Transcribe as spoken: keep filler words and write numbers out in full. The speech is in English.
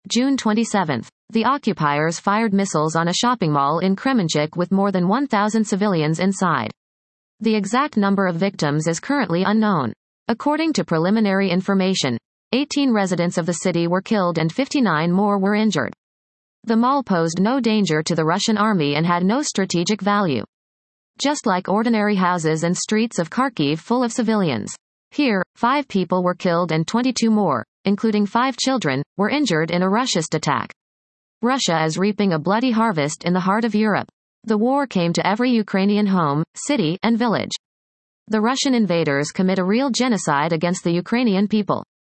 June twenty-seventh. The occupiers fired missiles on a shopping mall in Kremenchuk with more than one thousand civilians inside. The exact number of victims is currently unknown. According to preliminary information, eighteen residents of the city were killed and fifty-nine more were injured. The mall posed no danger to the Russian army and had no strategic value. Just like ordinary houses and streets of Kharkiv full of civilians. Here, five people were killed and twenty-two more, including five children, were injured in a Russist attack. Russia is reaping a bloody harvest in the heart of Europe. The war came to every Ukrainian home, city, and village. The Russian invaders commit a real genocide against the Ukrainian people.